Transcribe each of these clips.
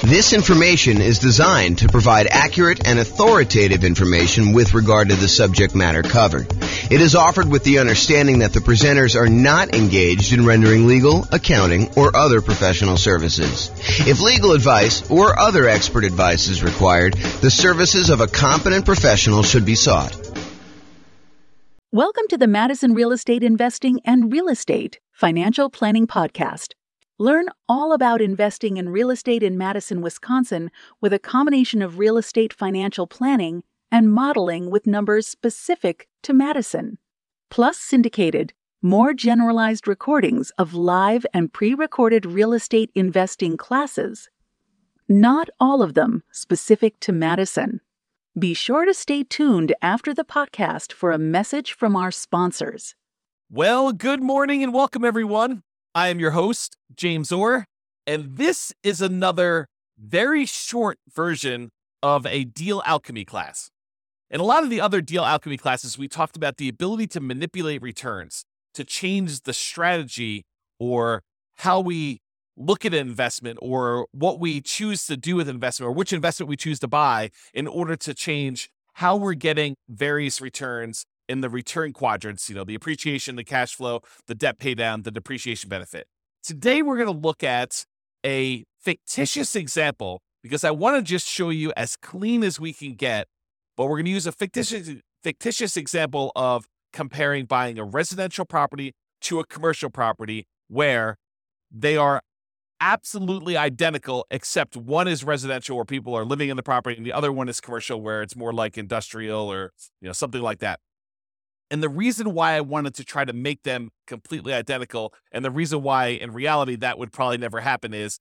This information is designed to provide accurate and authoritative information with regard to the subject matter covered. It is offered with the understanding that the presenters are not engaged in rendering legal, accounting, or other professional services. If legal advice or other expert advice is required, the services of a competent professional should be sought. Welcome to the Madison Real Estate Investing and Real Estate Financial Planning Podcast. Learn all about investing in real estate in Madison, Wisconsin with a combination of real estate financial planning and modeling with numbers specific to Madison. Plus syndicated, more generalized recordings of live and pre-recorded real estate investing classes. Not all of them specific to Madison. Be sure to stay tuned after the podcast for a message from our sponsors. Well, good morning and welcome, everyone. I am your host, James Orr, and this is another very short version of a deal alchemy class. In a lot of the other deal alchemy classes, we talked about the ability to manipulate returns, to change the strategy or how we look at an investment or what we choose to do with investment or which investment we choose to buy in order to change how we're getting various returns in the return quadrants, the appreciation, the cash flow, the debt pay down, the depreciation benefit. Today, we're going to look at a fictitious example because I want to just show you as clean as we can get, but we're going to use a fictitious example of comparing buying a residential property to a commercial property where they are absolutely identical, except one is residential where people are living in the property and the other one is commercial where it's more like industrial or something like that. And the reason why I wanted to try to make them completely identical, and the reason why in reality that would probably never happen, is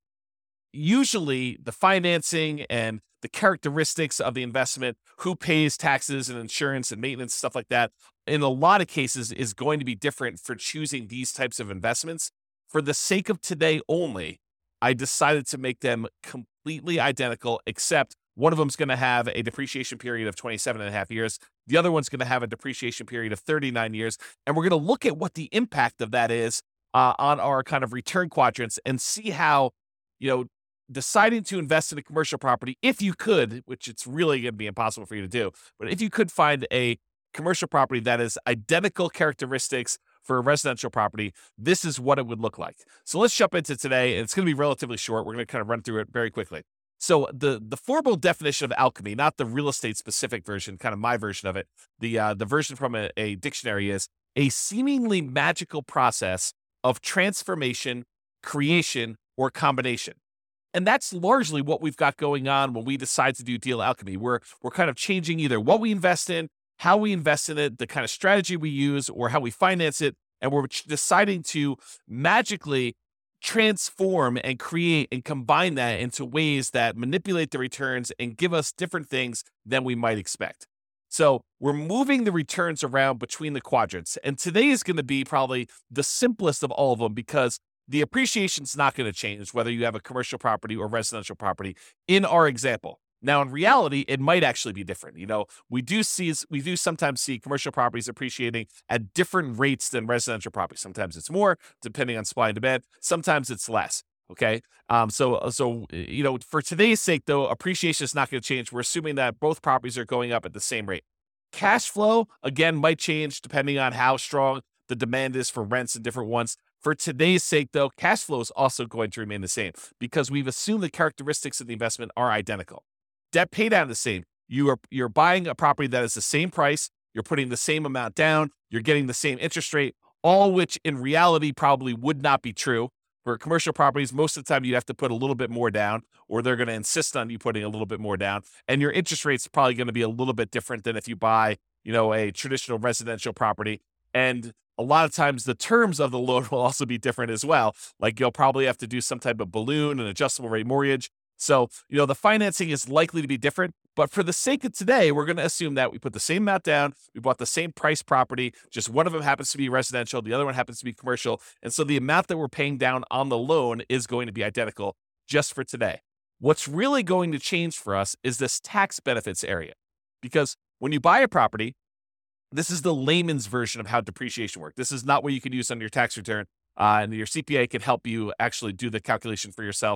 usually the financing and the characteristics of the investment, who pays taxes and insurance and maintenance, stuff like that, in a lot of cases is going to be different for choosing these types of investments. For the sake of today only, I decided to make them completely identical, except one of them is going to have a depreciation period of 27 and a half years. The other one's going to have a depreciation period of 39 years. And we're going to look at what the impact of that is on our kind of return quadrants and see how, deciding to invest in a commercial property, if you could, which it's really going to be impossible for you to do, but if you could find a commercial property that is identical characteristics for a residential property, this is what it would look like. So let's jump into today. It's going to be relatively short. We're going to kind of run through it very quickly. So the formal definition of alchemy, not the real estate specific version, kind of my version of it, the version from a dictionary is a seemingly magical process of transformation, creation, or combination. And that's largely what we've got going on when we decide to do deal alchemy. We're kind of changing either what we invest in, how we invest in it, the kind of strategy we use, or how we finance it. And we're deciding to magically transform and create and combine that into ways that manipulate the returns and give us different things than we might expect. So we're moving the returns around between the quadrants. And today is going to be probably the simplest of all of them because the appreciation is not going to change whether you have a commercial property or residential property in our example. Now, in reality, it might actually be different. We do sometimes see commercial properties appreciating at different rates than residential properties. Sometimes it's more, depending on supply and demand. Sometimes it's less. Okay. So for today's sake, though, appreciation is not going to change. We're assuming that both properties are going up at the same rate. Cash flow, again, might change depending on how strong the demand is for rents and different ones. For today's sake, though, cash flow is also going to remain the same because we've assumed the characteristics of the investment are identical. Debt pay down the same. You're buying a property that is the same price. You're putting the same amount down. You're getting the same interest rate, all which in reality probably would not be true. For commercial properties, most of the time you have to put a little bit more down, or they're going to insist on you putting a little bit more down. And your interest rate's probably going to be a little bit different than if you buy, a traditional residential property. And a lot of times the terms of the loan will also be different as well. Like you'll probably have to do some type of balloon, an adjustable rate mortgage. So, the financing is likely to be different, but for the sake of today, we're going to assume that we put the same amount down, we bought the same price property, just one of them happens to be residential, the other one happens to be commercial, and so the amount that we're paying down on the loan is going to be identical just for today. What's really going to change for us is this tax benefits area, because when you buy a property, this is the layman's version of how depreciation works. This is not what you can use on your tax return, and your CPA can help you actually do the calculation for yourself.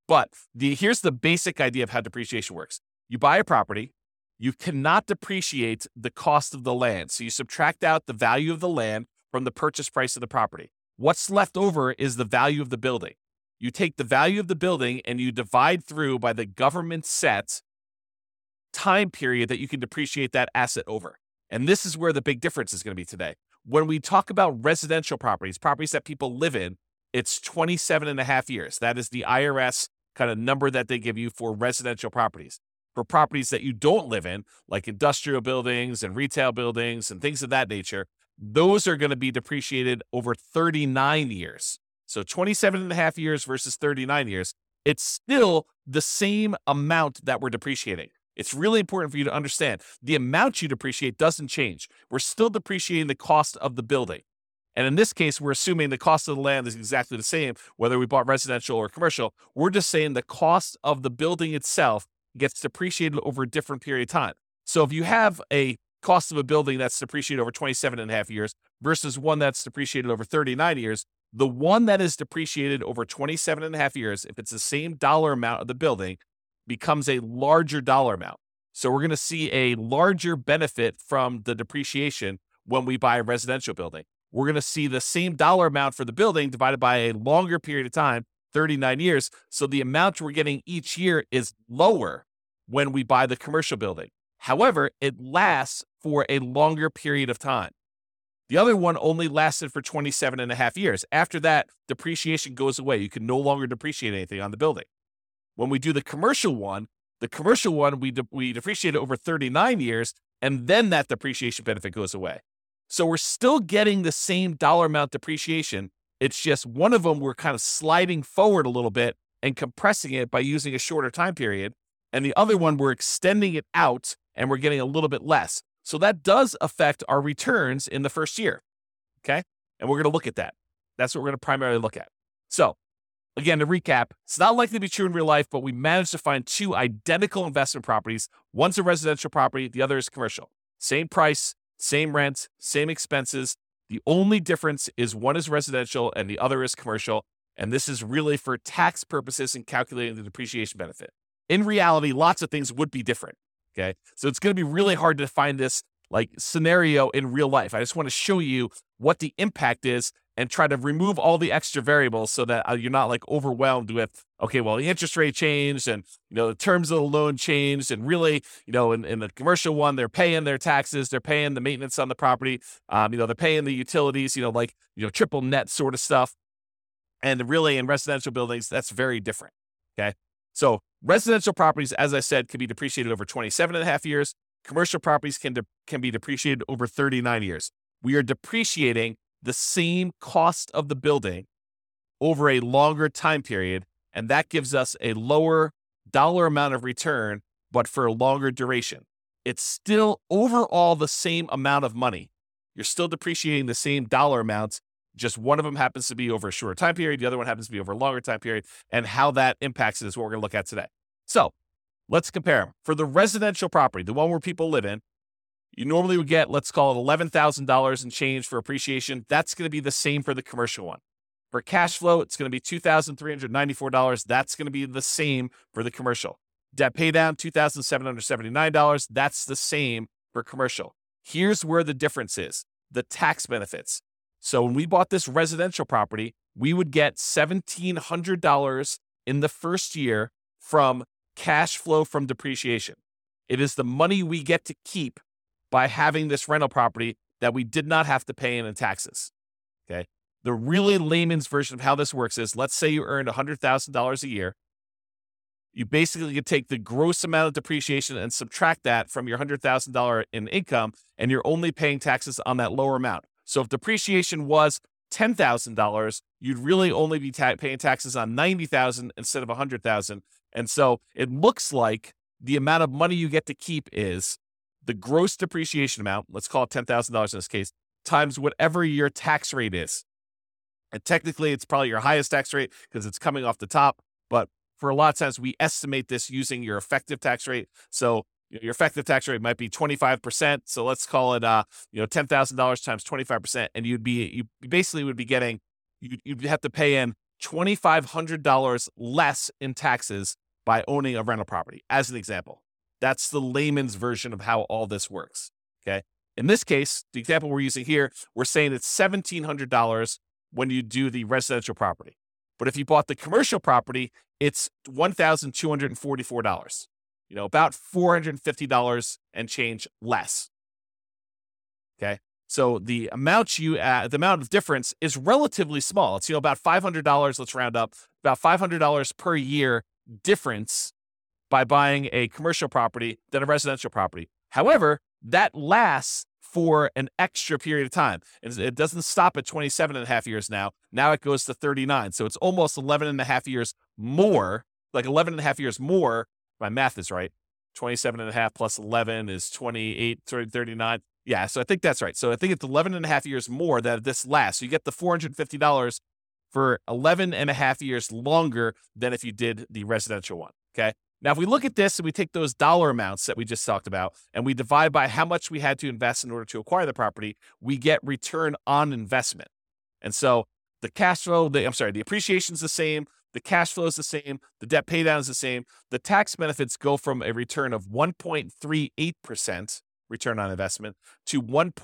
But here's the basic idea of how depreciation works. You buy a property, you cannot depreciate the cost of the land. So you subtract out the value of the land from the purchase price of the property. What's left over is the value of the building. You take the value of the building and you divide through by the government set time period that you can depreciate that asset over. And this is where the big difference is going to be today. When we talk about residential properties, properties that people live in, it's 27 and a half years. That is the IRS kind of number that they give you for residential properties. For properties that you don't live in, like industrial buildings and retail buildings and things of that nature, those are going to be depreciated over 39 years. So 27 and a half years versus 39 years, it's still the same amount that we're depreciating. It's really important for you to understand the amount you depreciate doesn't change. We're still depreciating the cost of the building. And in this case, we're assuming the cost of the land is exactly the same, whether we bought residential or commercial. We're just saying the cost of the building itself gets depreciated over a different period of time. So if you have a cost of a building that's depreciated over 27 and a half years versus one that's depreciated over 39 years, the one that is depreciated over 27 and a half years, if it's the same dollar amount of the building, becomes a larger dollar amount. So we're going to see a larger benefit from the depreciation when we buy a residential building. We're going to see the same dollar amount for the building divided by a longer period of time, 39 years. So the amount we're getting each year is lower when we buy the commercial building. However, it lasts for a longer period of time. The other one only lasted for 27 and a half years. After that, depreciation goes away. You can no longer depreciate anything on the building. When we do the commercial one, we depreciate it over 39 years, and then that depreciation benefit goes away. So we're still getting the same dollar amount depreciation. It's just one of them we're kind of sliding forward a little bit and compressing it by using a shorter time period. And the other one, we're extending it out and we're getting a little bit less. So that does affect our returns in the first year. Okay. And we're going to look at that. That's what we're going to primarily look at. So again, to recap, it's not likely to be true in real life, but we managed to find two identical investment properties. One's a residential property. The other is commercial. Same price, same rent, same expenses. The only difference is one is residential and the other is commercial. And this is really for tax purposes and calculating the depreciation benefit. In reality, lots of things would be different. Okay. So it's going to be really hard to find this like scenario in real life. I just want to show you what the impact is and try to remove all the extra variables so that you're not like overwhelmed with, okay, well, the interest rate changed and, the terms of the loan changed. And really, in the commercial one, they're paying their taxes, they're paying the maintenance on the property. They're paying the utilities, triple net sort of stuff. And really in residential buildings, that's very different. Okay. So residential properties, as I said, can be depreciated over 27 and a half years. Commercial properties can be depreciated over 39 years. We are depreciating the same cost of the building over a longer time period, and that gives us a lower dollar amount of return, but for a longer duration. It's still overall the same amount of money. You're still depreciating the same dollar amounts, just one of them happens to be over a shorter time period, the other one happens to be over a longer time period, and how that impacts it is what we're going to look at today. So let's compare them. For the residential property, the one where people live in, you normally would get, let's call it $11,000 and change for appreciation. That's going to be the same for the commercial one. For cash flow, it's going to be $2,394. That's going to be the same for the commercial. Debt pay down, $2,779. That's the same for commercial. Here's where the difference is, the tax benefits. So when we bought this residential property, we would get $1,700 in the first year from cash flow from depreciation. It is the money we get to keep by having this rental property that we did not have to pay in taxes. Okay. The really layman's version of how this works is, let's say you earned $100,000 a year. You basically could take the gross amount of depreciation and subtract that from your $100,000 in income, and you're only paying taxes on that lower amount. So if depreciation was $10,000, you'd really only be paying taxes on $90,000 instead of $100,000. And so it looks like the amount of money you get to keep is the gross depreciation amount, let's call it $10,000 in this case, times whatever your tax rate is. And technically, it's probably your highest tax rate because it's coming off the top. But for a lot of times, we estimate this using your effective tax rate. So your effective tax rate might be 25%. So let's call it, $10,000 times 25%. And you basically would be getting, you'd have to pay in $2,500 less in taxes by owning a rental property, as an example. That's the layman's version of how all this works, okay? In this case, the example we're using here, we're saying it's $1,700 when you do the residential property. But if you bought the commercial property, it's $1,244, about $450 and change less, okay? So the amount of difference is relatively small. It's, about $500, let's round up, about $500 per year difference by buying a commercial property than a residential property. However, that lasts for an extra period of time. It doesn't stop at 27 and a half years now. Now it goes to 39. So it's almost 11 and a half years more, like 11 and a half years more. My math is right. 27 and a half plus 11 is 28, 39. Yeah, so I think that's right. So I think it's 11 and a half years more that this lasts. So you get the $450 for 11 and a half years longer than if you did the residential one, okay? Now, if we look at this and we take those dollar amounts that we just talked about and we divide by how much we had to invest in order to acquire the property, we get return on investment. And so the cash flow, the appreciation is the same, the cash flow is the same, the debt pay down is the same. The tax benefits go from a return of 1.38% return on investment to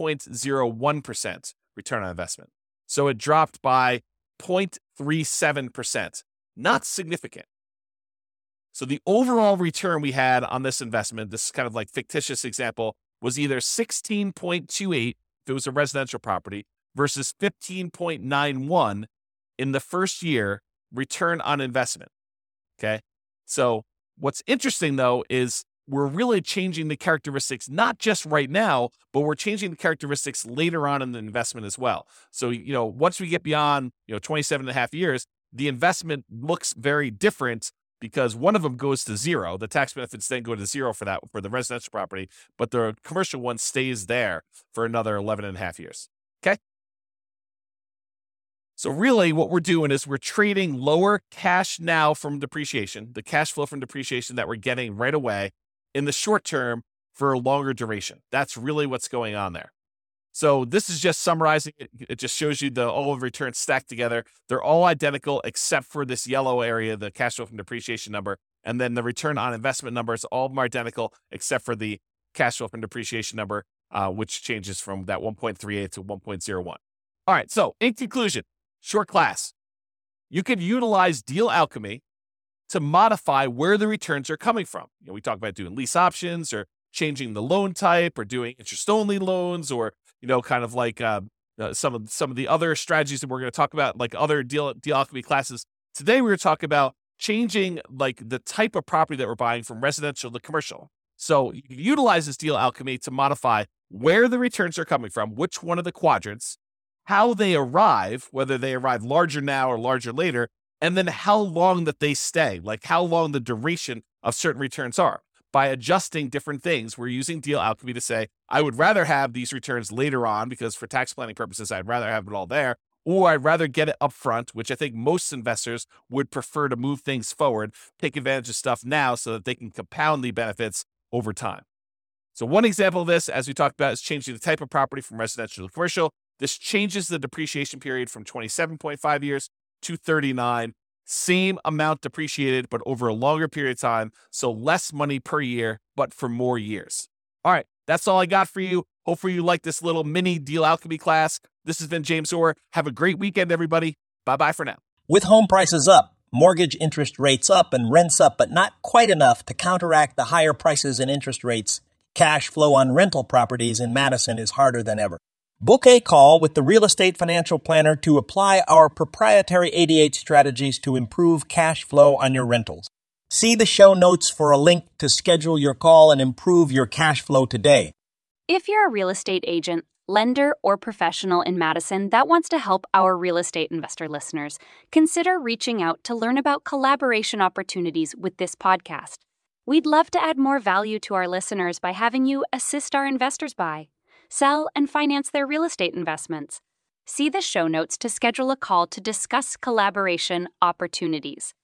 1.01% return on investment. So it dropped by 0.37%. Not significant. So the overall return we had on this investment, this kind of like fictitious example, was either 16.28 if it was a residential property versus 15.91 in the first year return on investment. Okay. So what's interesting though is we're really changing the characteristics, not just right now, but we're changing the characteristics later on in the investment as well. So, once we get beyond, 27 and a half years, the investment looks very different because one of them goes to zero. The tax benefits then go to zero for the residential property, but the commercial one stays there for another 11 and a half years. Okay. So really what we're doing is we're trading lower cash now from depreciation, the cash flow from depreciation that we're getting right away in the short term for a longer duration. That's really what's going on there. So this is just summarizing it. It just shows you all of the returns stacked together. They're all identical except for this yellow area, the cash flow from depreciation number. And then the return on investment numbers, all of them are identical except for the cash flow from depreciation number, which changes from that 1.38 to 1.01. All right, so in conclusion, short class, you could utilize deal alchemy to modify where the returns are coming from. We talk about doing lease options or changing the loan type or doing interest-only loans or, kind of like some of the other strategies that we're going to talk about, like other deal alchemy classes. Today, we're going to talk about changing like the type of property that we're buying from residential to commercial. So you can utilize this deal alchemy to modify where the returns are coming from, which one of the quadrants, how they arrive, whether they arrive larger now or larger later, and then how long that they stay, like how long the duration of certain returns are. By adjusting different things, we're using deal alchemy to say, I would rather have these returns later on because for tax planning purposes, I'd rather have it all there, or I'd rather get it up front, which I think most investors would prefer to move things forward, take advantage of stuff now so that they can compound the benefits over time. So one example of this, as we talked about, is changing the type of property from residential to commercial. This changes the depreciation period from 27.5 years to 39. Same amount depreciated, but over a longer period of time. So less money per year, but for more years. All right, that's all I got for you. Hopefully you like this little mini deal alchemy class. This has been James Orr. Have a great weekend, everybody. Bye-bye for now. With home prices up, mortgage interest rates up, and rents up, but not quite enough to counteract the higher prices and interest rates, cash flow on rental properties in Madison is harder than ever. Book a call with the Real Estate Financial Planner to apply our proprietary 88 strategies to improve cash flow on your rentals. See the show notes for a link to schedule your call and improve your cash flow today. If you're a real estate agent, lender, or professional in Madison that wants to help our real estate investor listeners, consider reaching out to learn about collaboration opportunities with this podcast. We'd love to add more value to our listeners by having you assist our investors buy, sell, and finance their real estate investments. See the show notes to schedule a call to discuss collaboration opportunities.